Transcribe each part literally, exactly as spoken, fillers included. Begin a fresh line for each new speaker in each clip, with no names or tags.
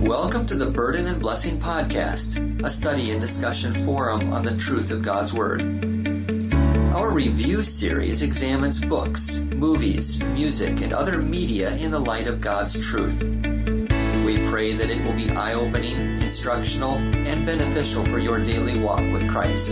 Welcome to the Burden and Blessing Podcast, a study and discussion forum on the truth of God's Word. Our review series examines books, movies, music, and other media in the light of God's truth. We pray that it will be eye-opening, instructional, and beneficial for your daily walk with Christ.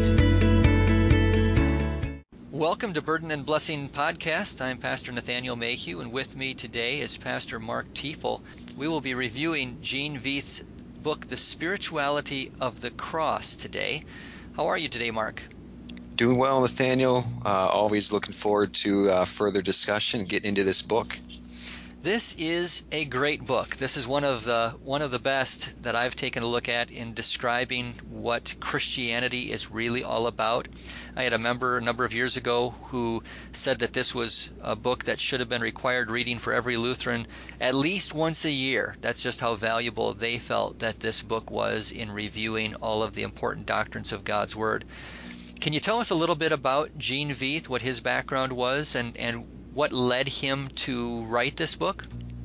Welcome to Burden and Blessing Podcast. I'm Pastor Nathaniel Mayhew, and with me today is Pastor Mark Tiefel. We will be reviewing Gene Veith's book, The Spirituality of the Cross, today. How are you today, Mark?
Doing well, Nathaniel. Uh, always looking forward to uh, further discussion, getting into this book.
This is a great book. This is one of the one of the best that I've taken a look at in describing what Christianity is really all about. I had a member a number of years ago who said that this was a book that should have been required reading for every Lutheran at least once a year. That's just how valuable they felt that this book was in reviewing all of the important doctrines of God's Word. Can you tell us a little bit about Gene Veith, what his background was, and, and what led him to write this book?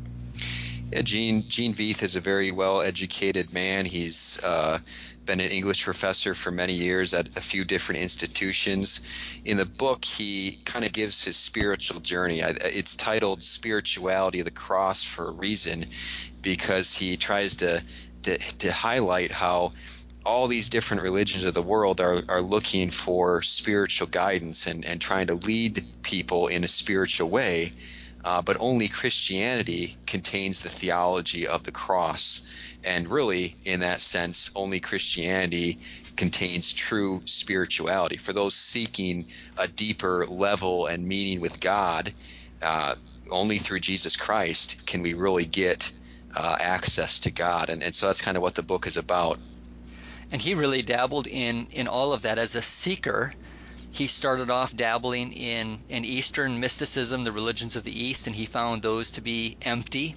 Yeah, Gene Gene Veith is a very well-educated man. He's uh, been an English professor for many years at a few different institutions. In the book, he kind of gives his spiritual journey. It's titled Spirituality of the Cross for a reason, because he tries to to, to highlight how all these different religions of the world are, are looking for spiritual guidance and, and trying to lead people in a spiritual way, uh, but only Christianity contains the theology of the cross. And really, in that sense, only Christianity contains true spirituality. For those seeking a deeper level and meaning with God, uh, only through Jesus Christ can we really get uh, access to God. And, and so that's kind of what the book is about.
And he really dabbled in, in all of that as a seeker. He started off dabbling in, in Eastern mysticism, the religions of the East, and he found those to be empty.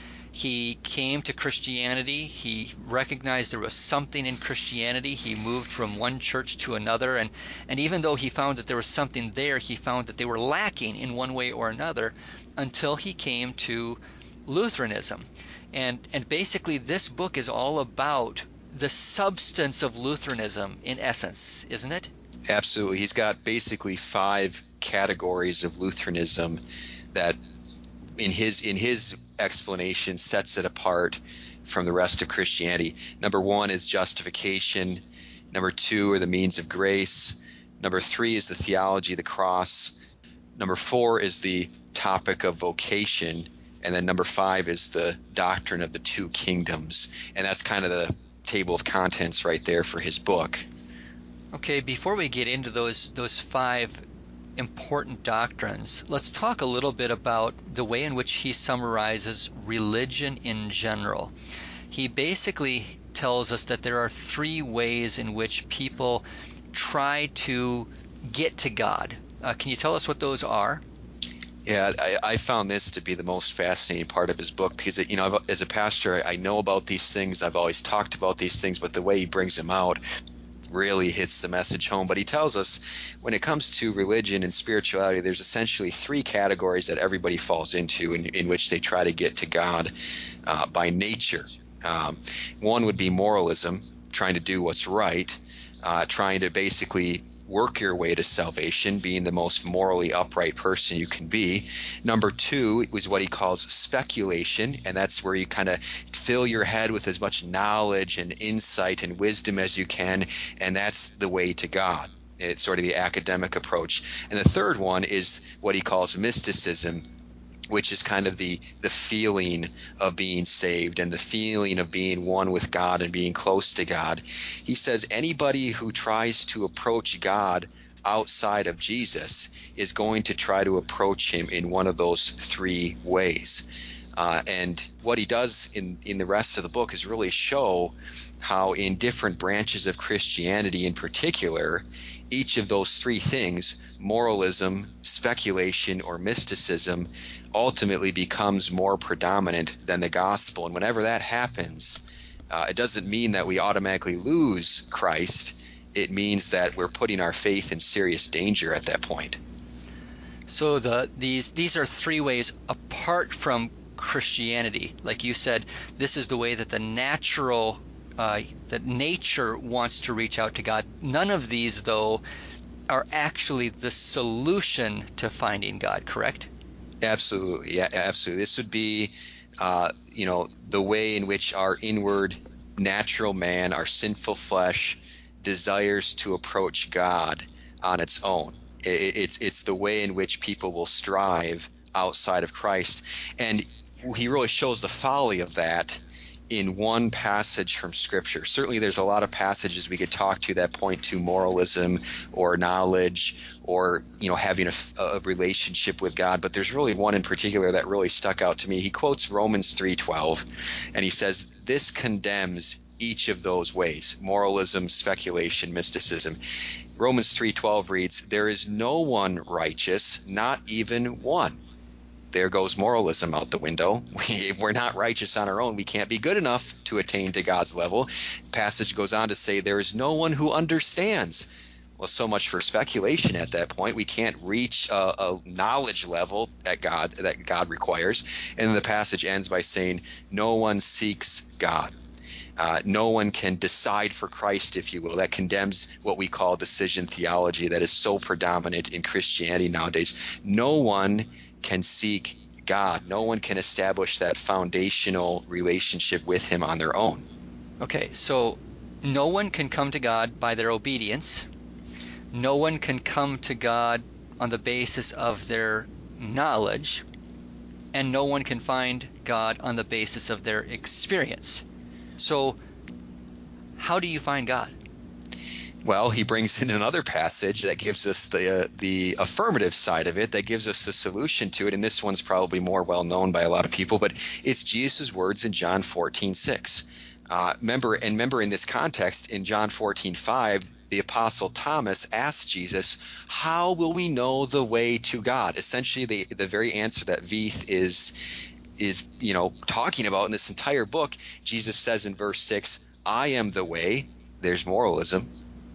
He came to Christianity. He recognized there was something in Christianity. He moved from one church to another, and, and even though he found that there was something there, he found that they were lacking in one way or another until he came to Lutheranism. And, and basically this book is all about the substance of Lutheranism in essence, isn't it?
Absolutely. He's got basically five categories of Lutheranism that in his in his explanation sets it apart from the rest of Christianity. Number one is justification. Number two are the means of grace. Number three is the theology of the cross. Number four is the topic of vocation. And then number five is the doctrine of the two kingdoms. And that's kind of the table of contents right there for his book.
Okay, before we get into those those five important doctrines, let's talk a little bit about the way in which he summarizes religion in general. He basically tells us that there are three ways in which people try to get to God. Uh, can you tell us what those are?
Yeah, I, I found this to be the most fascinating part of his book because, you know, as a pastor, I know about these things. I've always talked about these things, but the way he brings them out really hits the message home. But he tells us when it comes to religion and spirituality, there's essentially three categories that everybody falls into in, in which they try to get to God uh, by nature. Um, one would be moralism, trying to do what's right, uh, trying to basically work your way to salvation, being the most morally upright person you can be. Number two was what he calls speculation, and that's where you kind of fill your head with as much knowledge and insight and wisdom as you can, and that's the way to God. It's sort of the academic approach. And the third one is what he calls mysticism, which is kind of the the feeling of being saved and the feeling of being one with God and being close to God. He says anybody who tries to approach God outside of Jesus is going to try to approach him in one of those three ways. Uh, and what he does in, in the rest of the book is really show how in different branches of Christianity in particular, each of those three things, moralism, speculation, or mysticism, ultimately becomes more predominant than the gospel. And whenever that happens, uh, it doesn't mean that we automatically lose Christ. It means that we're putting our faith in serious danger at that point.
So the these these are three ways apart from Christianity. Like you said, this is the way that the natural, uh, that nature wants to reach out to God. None of these, though, are actually the solution to finding God, correct?
Absolutely. Yeah, absolutely. This would be, uh, you know, the way in which our inward natural man, our sinful flesh, desires to approach God on its own. It, it's it's the way in which people will strive outside of Christ, and he really shows the folly of that in one passage from Scripture. Certainly, there's a lot of passages we could talk to that point to moralism or knowledge or, you know, having a, a relationship with God. But there's really one in particular that really stuck out to me. He quotes Romans three twelve, and he says, "This condemns each of those ways: moralism, speculation, mysticism." Romans three twelve reads, "There is no one righteous, not even one." There goes moralism out the window. We, if we're not righteous on our own, we can't be good enough to attain to God's level. Passage goes on to say, "There is no one who understands." Well, so much for speculation at that point. We can't reach a, a knowledge level that God that God requires. And then the passage ends by saying, "No one seeks God." Uh, no one can decide for Christ, if you will. That condemns what we call decision theology that is so predominant in Christianity nowadays. No one can seek God. No one can establish that foundational relationship with him on their own.
Okay, so no one can come to God by their obedience. No one can come to God on the basis of their knowledge. And no one can find God on the basis of their experience. So how do you find God?
Well, he brings in another passage that gives us the uh, the affirmative side of it, that gives us the solution to it, and this one's probably more well known by a lot of people, but it's Jesus' words in John fourteen six. Uh, remember, and remember in this context, in John fourteen five, the Apostle Thomas asked Jesus, "How will we know the way to God?" Essentially, the the very answer that Veith is is you know talking about in this entire book. Jesus says in verse six, "I am the way." There's moralism.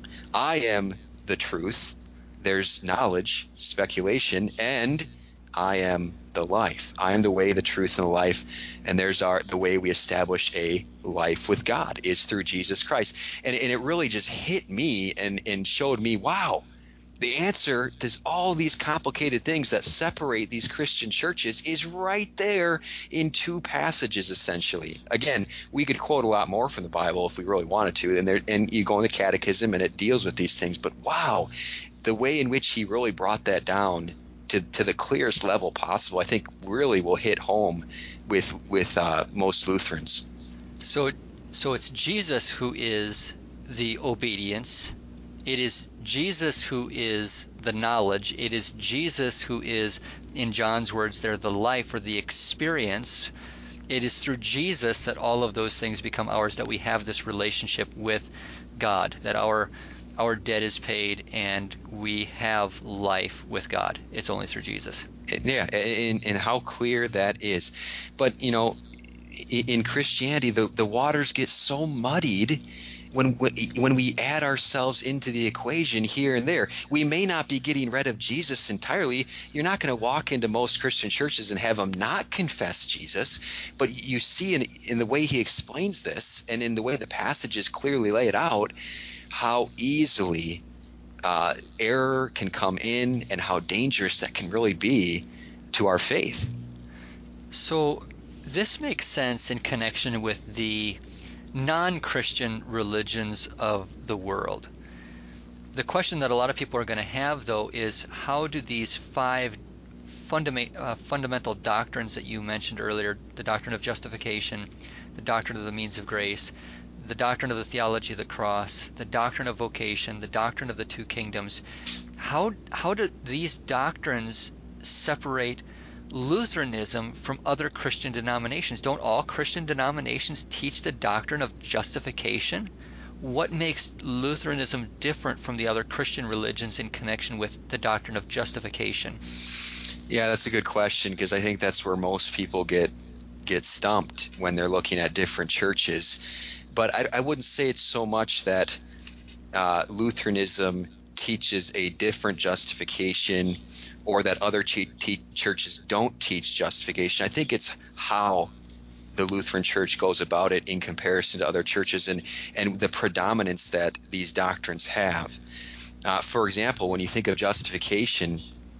"I am the truth." There's knowledge, speculation, and "I am the life." I am the way, the truth, and the life. And there's our the way we establish a life with God is through Jesus Christ. And, and it really just hit me and, and showed me, wow, the answer to all these complicated things that separate these Christian churches is right there in two passages, essentially. Again, we could quote a lot more from the Bible if we really wanted to, and, there, and you go in the Catechism and it deals with these things. But wow, the way in which he really brought that down to, to the clearest level possible, I think really will hit home with with uh, most Lutherans.
So, so it's Jesus who is the obedience. It is Jesus who is the knowledge. It is Jesus who is, in John's words there, the life or the experience. It is through Jesus that all of those things become ours, that we have this relationship with God, that our our debt is paid and we have life with God. It's only through Jesus.
Yeah, and, and how clear that is. But, you know, in Christianity, the, the waters get so muddied when when we add ourselves into the equation here and there. We may not be getting rid of Jesus entirely. You're not going to walk into most Christian churches and have them not confess Jesus, but you see in, in the way he explains this and in the way the passages clearly lay it out, how easily uh, error can come in and how dangerous that can really be to our faith.
So this makes sense in connection with the non-Christian religions of the world. The question that a lot of people are going to have, though, is how do these five fundament, uh, fundamental doctrines that you mentioned earlier, the doctrine of justification, the doctrine of the means of grace, the doctrine of the theology of the cross, the doctrine of vocation, the doctrine of the two kingdoms, how how do these doctrines separate Lutheranism from other Christian denominations? Don't all Christian denominations teach the doctrine of justification? What makes Lutheranism different from the other Christian religions in connection with the doctrine of justification?
Yeah, that's a good question, because I think that's where most people get get stumped when they're looking at different churches. But I, I wouldn't say it's so much that uh, Lutheranism teaches a different justification, or that other che- te- churches don't teach justification. I think it's how the Lutheran Church goes about it in comparison to other churches, and, and the predominance that these doctrines have. Uh, for example, when you think of justification,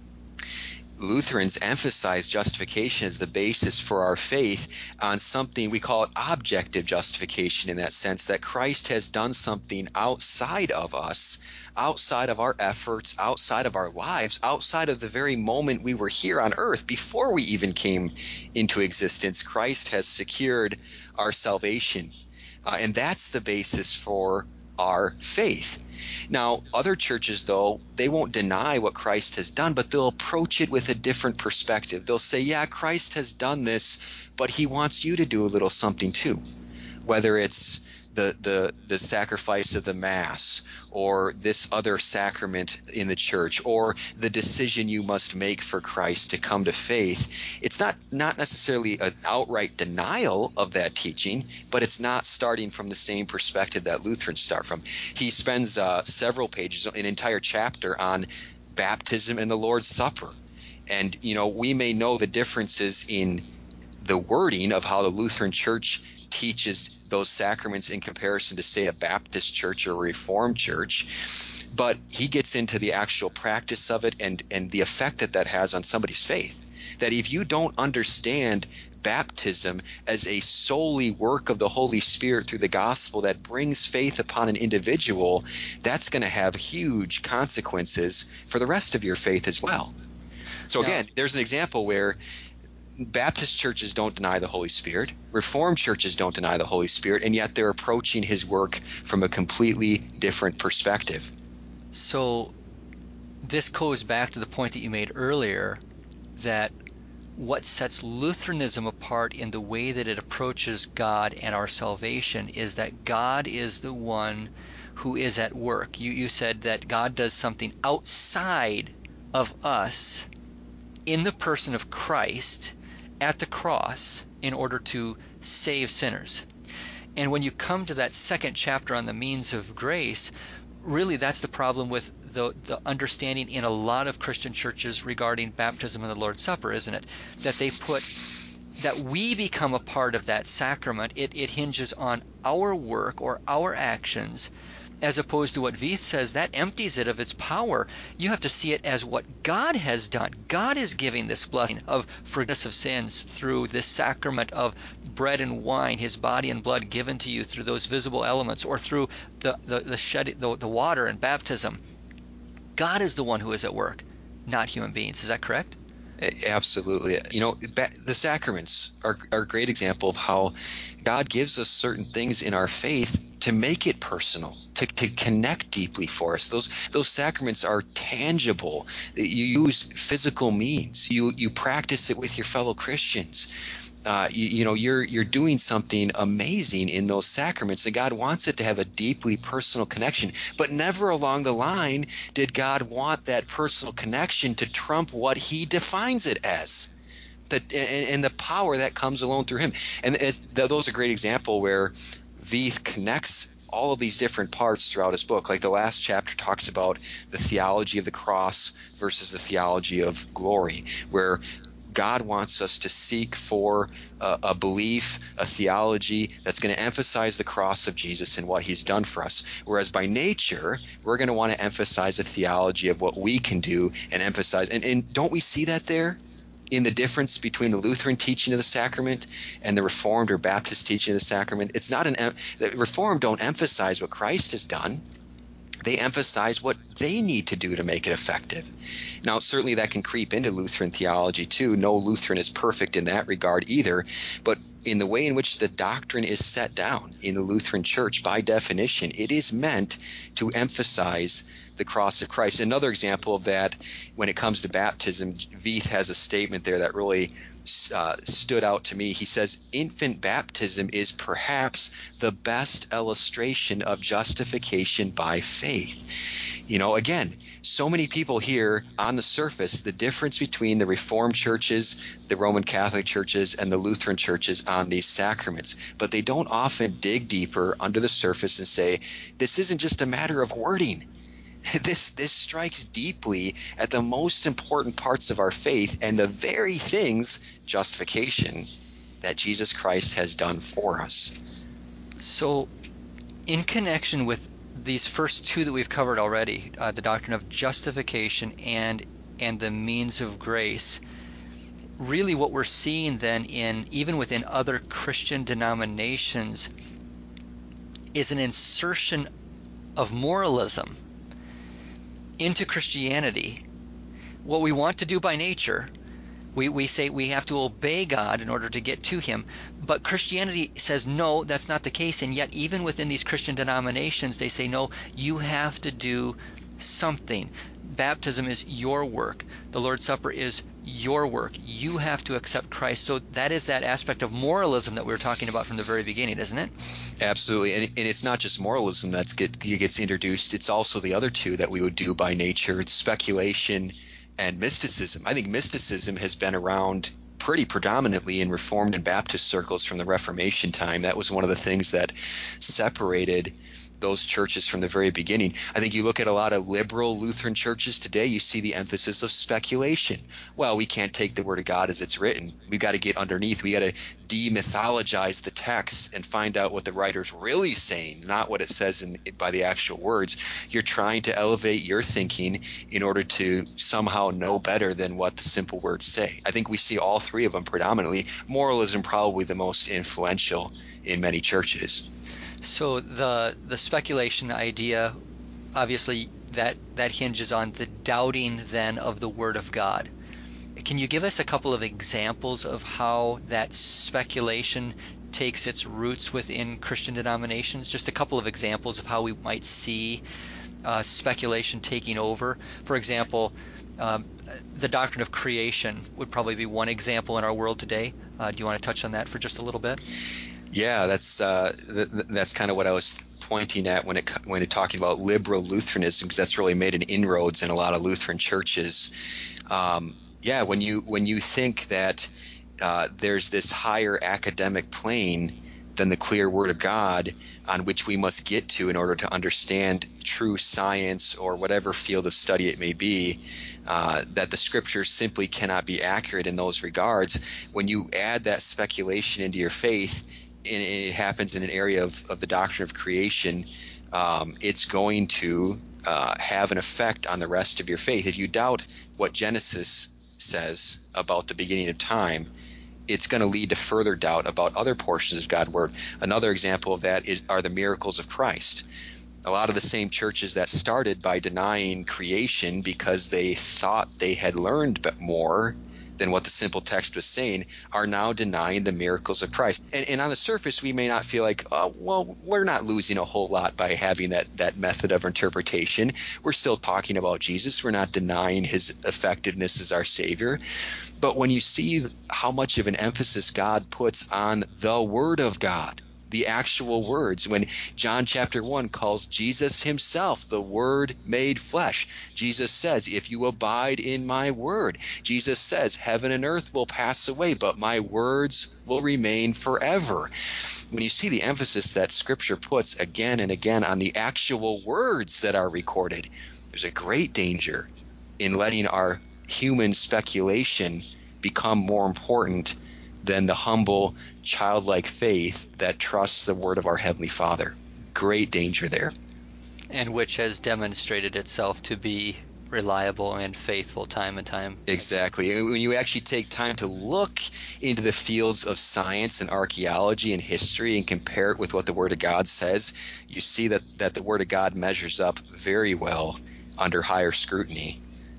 Lutherans emphasize justification as the basis for our faith on something we call it objective justification, in that sense that Christ has done something outside of us, outside of our efforts, outside of our lives, outside of the very moment we were here on earth. Before we even came into existence, Christ has secured our salvation. Uh, and that's the basis for our faith. Now, other churches, though, they won't deny what Christ has done, but they'll approach it with a different perspective. They'll say, yeah, Christ has done this, but he wants you to do a little something too, whether it's the, the, the sacrifice of the Mass, or this other sacrament in the church, or the decision you must make for Christ to come to faith. It's not, not necessarily an outright denial of that teaching, but it's not starting from the same perspective that Lutherans start from. He spends uh, several pages, an entire chapter on baptism and the Lord's Supper. And, you know, we may know the differences in the wording of how the Lutheran Church teaches those sacraments in comparison to, say, a Baptist church or a Reformed church, but he gets into the actual practice of it and, and the effect that that has on somebody's faith. That if you don't understand baptism as a solely work of the Holy Spirit through the gospel that brings faith upon an individual, that's going to have huge consequences for the rest of your faith as well. So again,
Now,
there's an example where Baptist churches don't deny the Holy Spirit, Reformed churches don't deny the Holy Spirit, and yet they're approaching his work from a completely different perspective.
so this goes back to the point that you made earlier, that what sets Lutheranism apart in the way that it approaches God and our salvation is that God is the one who is at work. You, you said that God does something outside of us in the person of Christ at the cross in order to save sinners. And when you come to that second chapter on the means of grace, really that's the problem with the, the understanding in a lot of Christian churches regarding baptism and the Lord's Supper, isn't it? That they put that we become a part of that sacrament. It, it hinges on our work or our actions, as opposed to what Vieth says, that empties it of its power. You have to see it as what God has done. God is giving this blessing of forgiveness of sins through this sacrament of bread and wine, his body and blood given to you through those visible elements, or through the, the, the, shed, the, the water and baptism. God is the one who is at work, not human beings. Is that correct?
Absolutely. You know, the sacraments are, are a great example of how God gives us certain things in our faith to make it personal, to, to connect deeply for us. Those those sacraments are tangible. You use physical means. You you practice it with your fellow Christians. Uh, you, you know, you're you're doing something amazing in those sacraments, and God wants it to have a deeply personal connection. But never along the line did God want that personal connection to trump what he defines it as, that and, and the power that comes alone through him. And it, those are a great example where Vieth connects all of these different parts throughout his book. Like the last chapter talks about the theology of the cross versus the theology of glory, where God wants us to seek for a, a belief, a theology that's going to emphasize the cross of Jesus and what he's done for us. Whereas by nature, we're going to want to emphasize a theology of what we can do and emphasize. And, and don't we see that there in the difference between the Lutheran teaching of the sacrament and the Reformed or Baptist teaching of the sacrament? It's not an – the Reformed don't emphasize what Christ has done. They emphasize what they need to do to make it effective. Now, certainly that can creep into Lutheran theology too. No Lutheran is perfect in that regard either. But in the way in which the doctrine is set down in the Lutheran Church, by definition, it is meant to emphasize the cross of Christ. Another example of that, when it comes to baptism, Vieth has a statement there that really uh, stood out to me. He says, infant baptism is perhaps the best illustration of justification by faith. You know, again, so many people hear on the surface the difference between the Reformed churches, the Roman Catholic churches, and the Lutheran churches on these sacraments, but they don't often dig deeper under the surface and say, this isn't just a matter of wording. This this strikes deeply at the most important parts of our faith and the very things, justification, that Jesus Christ has done for us.
So, in connection with these first two that we've covered already, uh, the doctrine of justification and and the means of grace, really what we're seeing then in even within other Christian denominations is an insertion of moralism into Christianity. What we want to do by nature, we, we say we have to obey God in order to get to him. But Christianity says, no, that's not the case. And yet even within these Christian denominations, they say, no, you have to do something. Baptism is your work. The Lord's Supper is your work. You have to accept Christ. So that is that aspect of moralism that we were talking about from the very beginning, isn't it?
Absolutely. And, and it's not just moralism that's get, gets introduced. It's also the other two that we would do by nature. It's speculation and mysticism. I think mysticism has been around pretty predominantly in Reformed and Baptist circles from the Reformation time. That was one of the things that separated those churches from the very beginning. I think you look at a lot of liberal Lutheran churches today, you see the emphasis of speculation. Well, we can't take the Word of God as it's written. We've got to get underneath. We got to demythologize the text and find out what the writer's really saying, not what it says in by the actual words. You're trying to elevate your thinking in order to somehow know better than what the simple words say. I think we see all three of them predominantly. Moralism probably the most influential in many churches.
So the the speculation idea, obviously that that hinges on the doubting then of the Word of God. Can you give us a couple of examples of how that speculation takes its roots within Christian denominations? Just a couple of examples of how we might see uh, speculation taking over. For example, um, the doctrine of creation would probably be one example in our world today. Uh, do you want to touch on that for just a little bit?
Yeah, that's uh, th- that's kind of what I was pointing at when it when it talking about liberal Lutheranism, because that's really made an inroads in a lot of Lutheran churches. Um, yeah, when you when you think that uh, there's this higher academic plane than the clear Word of God on which we must get to in order to understand true science or whatever field of study it may be, uh, that the Scriptures simply cannot be accurate in those regards. When you add that speculation into your faith, and it happens in an area of, of the doctrine of creation, um, it's going to uh, have an effect on the rest of your faith. If you doubt what Genesis says about the beginning of time, it's going to lead to further doubt about other portions of God's Word. Another example of that is are the miracles of Christ. A lot of the same churches that started by denying creation because they thought they had learned more than what the simple text was saying are now denying the miracles of Christ. And, and on the surface, we may not feel like, oh, well, we're not losing a whole lot by having that, that method of interpretation. We're still talking about Jesus. We're not denying his effectiveness as our Savior. But when you see how much of an emphasis God puts on the Word of God, the actual words, when John chapter one calls Jesus himself the Word made flesh, Jesus says, if you abide in my word, Jesus says, heaven and earth will pass away, but my words will remain forever. When you see the emphasis that Scripture puts again and again on the actual words that are recorded, there's a great danger in letting our human speculation become more important than the humble, childlike faith that trusts the word of our Heavenly Father. Great danger there.
And which has demonstrated itself to be reliable and faithful time and time.
Exactly. And when you actually take time to look into the fields of science and archaeology and history and compare it with what the Word of God says, you see that, that the Word of God measures up very well under higher scrutiny.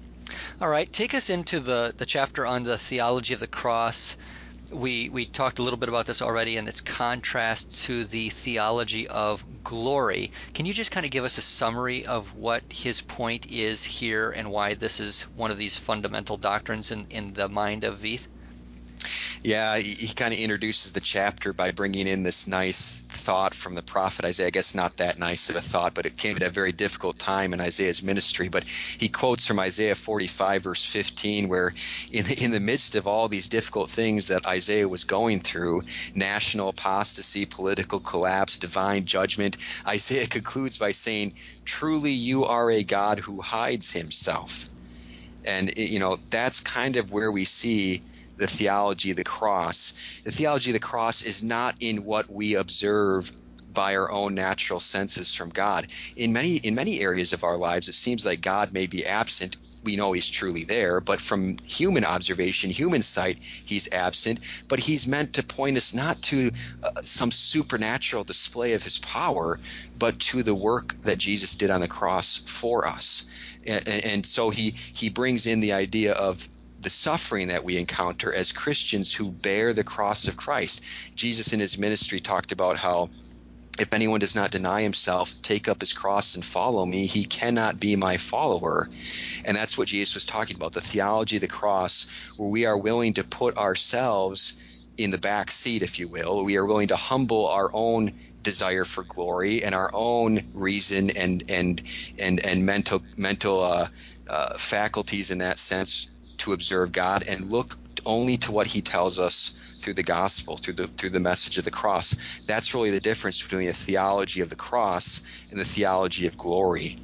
All right, take us into the, the chapter on the theology of the cross. We we talked a little bit about this already and its contrast to the theology of glory. Can you just kind of give us a summary of what his point is here and why this is one of these fundamental doctrines in, in the mind of Veith?
Yeah, he, he kind of introduces the chapter by bringing in this nice thought from the prophet Isaiah. I guess not that nice of a thought, but it came at a very difficult time in Isaiah's ministry. But he quotes from Isaiah forty-five, verse fifteen, where in the, in the midst of all these difficult things that Isaiah was going through, national apostasy, political collapse, divine judgment, Isaiah concludes by saying, "Truly you are a God who hides himself." And, you know, that's kind of where we see the theology of the cross. The theology of the cross is not in what we observe by our own natural senses from God. In many in many areas of our lives, it seems like God may be absent. We know he's truly there, but from human observation, human sight, he's absent. But he's meant to point us not to uh, some supernatural display of his power, but to the work that Jesus did on the cross for us. And, and so he he brings in the idea of the suffering that we encounter as Christians who bear the cross of Christ. Jesus in his ministry talked about how if anyone does not deny himself, take up his cross and follow me, he cannot be my follower. And that's what Jesus was talking about, the theology of the cross, where we are willing to put ourselves in the back seat, if you will. We are willing to humble our own desire for glory and our own reason and and and and mental mental uh, uh, faculties in that sense to observe God, and look only to what he tells us through the gospel, through the through the message of the cross. That's really the difference between the theology of the cross and the theology of glory.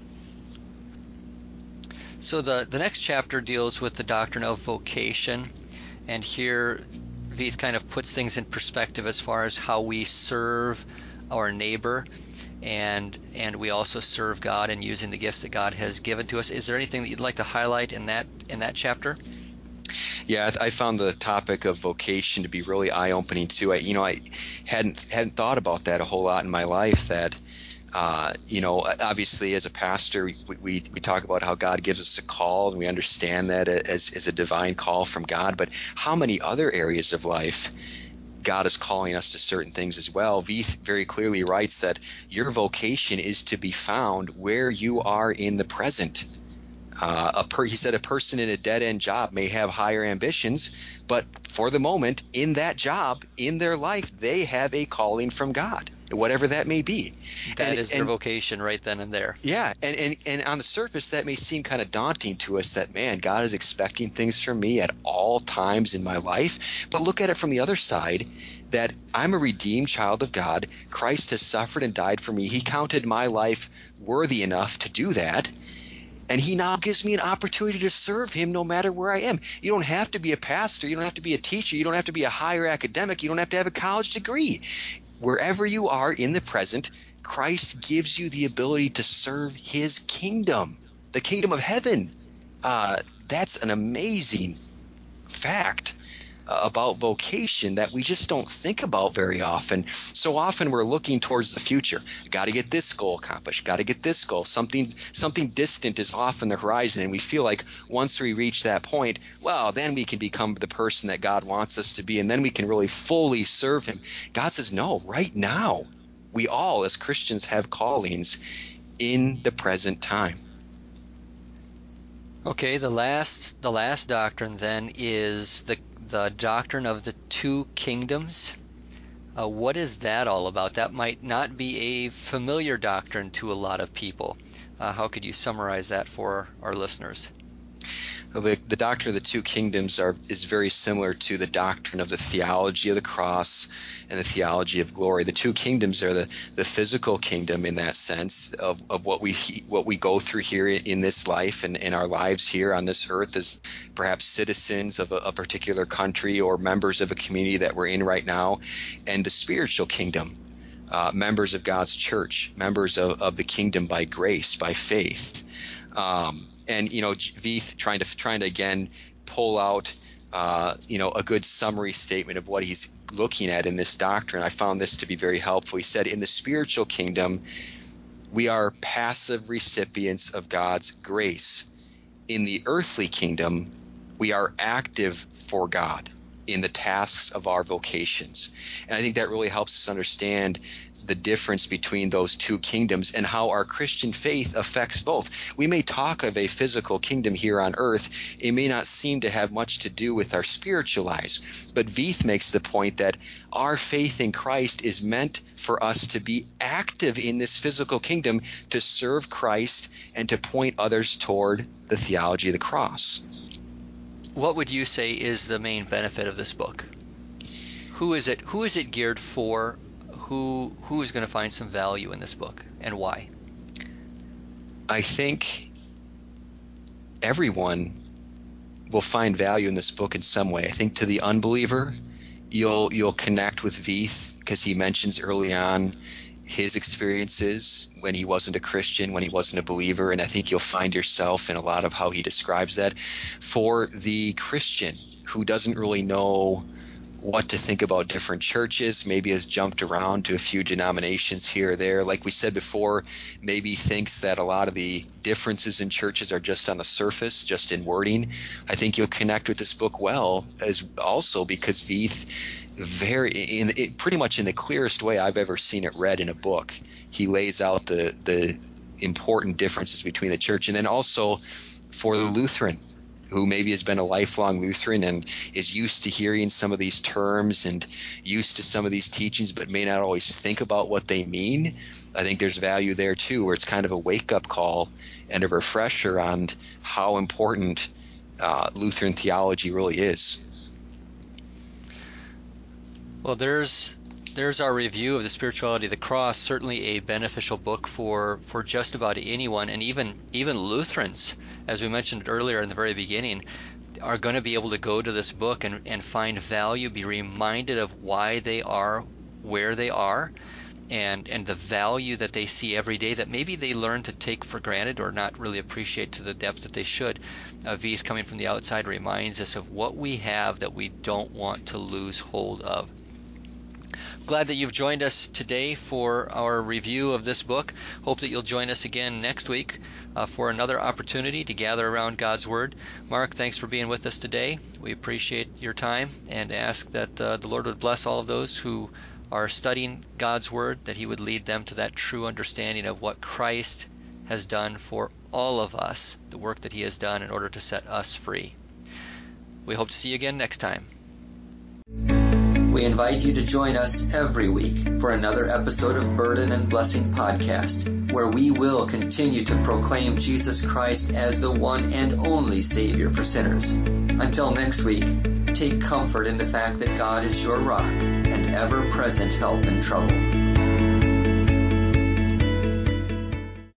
So the, the next chapter deals with the doctrine of vocation, and here Veith kind of puts things in perspective as far as how we serve our neighbor, and and we also serve God in using the gifts that God has given to us. Is there anything that you'd like to highlight in that in that chapter?
Yeah, I, th- I found the topic of vocation to be really eye-opening too. I, you know, I hadn't hadn't thought about that a whole lot in my life. That, uh, you know, obviously as a pastor, we, we we talk about how God gives us a call, and we understand that as as a divine call from God. But how many other areas of life God is calling us to certain things as well? Veith very clearly writes that your vocation is to be found where you are in the present. Uh, a per, he said a person in a dead-end job may have higher ambitions, but for the moment, in that job, in their life, they have a calling from God, whatever that may be.
That
and,
is their
and,
vocation right then and there.
Yeah, and, and, and on the surface, that may seem kind of daunting to us that, man, God is expecting things from me at all times in my life. But look at it from the other side, that I'm a redeemed child of God. Christ has suffered and died for me. He counted my life worthy enough to do that. And he now gives me an opportunity to serve him no matter where I am. You don't have to be a pastor. You don't have to be a teacher. You don't have to be a higher academic. You don't have to have a college degree. Wherever you are in the present, Christ gives you the ability to serve his kingdom, the kingdom of heaven. Uh, that's an amazing fact uh, about vocation that we just don't think about very often. So often we're looking towards the future. Got to get this goal accomplished. Got to get this goal. Something something distant is off on the horizon, and we feel like once we reach that point, well, then we can become the person that God wants us to be, and then we can really fully serve him. God says, no, right now. We all, as Christians, have callings in the present time.
Okay, the last the last doctrine then is the the doctrine of the two kingdoms. Uh, what is that all about? That might not be a familiar doctrine to a lot of people. Uh, how could you summarize that for our listeners?
Well, the, the doctrine of the two kingdoms are is very similar to the doctrine of the theology of the cross and the theology of glory. The two kingdoms are the, the physical kingdom in that sense of, of what we what we go through here in this life and in our lives here on this earth as perhaps citizens of a, a particular country or members of a community that we're in right now, and the spiritual kingdom, uh, members of God's church, members of, of the kingdom by grace, by faith. Um, and, you know, Veith trying to trying to again pull out, uh, you know, a good summary statement of what he's looking at in this doctrine. I found this to be very helpful. He said, in the spiritual kingdom, we are passive recipients of God's grace. In the earthly kingdom, we are active for God. in the tasks of our vocations. And I think that really helps us understand the difference between those two kingdoms and how our Christian faith affects both. We may talk of a physical kingdom here on earth. It may not seem to have much to do with our spiritual lives. But Veith makes the point that our faith in Christ is meant for us to be active in this physical kingdom, to serve Christ and to point others toward the theology of the cross.
What would you say is the main benefit of this book? Who is it? Who is it geared for? Who who is going to find some value in this book, and why?
I think everyone will find value in this book in some way. I think to the unbeliever, you'll you'll connect with Veith because he mentions early on his experiences when he wasn't a Christian, when he wasn't a believer, and I think you'll find yourself in a lot of how he describes that. For the Christian who doesn't really know what to think about different churches, maybe has jumped around to a few denominations here or there, like we said before, maybe thinks that a lot of the differences in churches are just on the surface, just in wording, I think you'll connect with this book well, as also because Veith very in it, pretty much in the clearest way I've ever seen it read in a book, he lays out the the important differences between the church. And then also for the Lutheran who maybe has been a lifelong Lutheran and is used to hearing some of these terms and used to some of these teachings but may not always think about what they mean, I think there's value there too, where it's kind of a wake-up call and a refresher on how important uh, Lutheran theology really is.
Well, there's there's our review of the Spirituality of the Cross. Certainly a beneficial book for, for just about anyone, and even even Lutherans, as we mentioned earlier in the very beginning, are going to be able to go to this book and, and find value, be reminded of why they are where they are, and and the value that they see every day that maybe they learn to take for granted or not really appreciate to the depth that they should. Uh, Veith, coming from the outside, reminds us of what we have that we don't want to lose hold of. Glad that you've joined us today for our review of this book. Hope that you'll join us again next week uh, for another opportunity to gather around God's Word. Mark, thanks for being with us today. We appreciate your time and ask that uh, the Lord would bless all of those who are studying God's Word, that He would lead them to that true understanding of what Christ has done for all of us, the work that He has done in order to set us free. We hope to see you again next time. We invite you to join us every week for another episode of Burden and Blessing Podcast, where we will continue to proclaim Jesus Christ as the one and only Savior for sinners. Until next week, take comfort in the fact that God is your rock and ever-present help in trouble.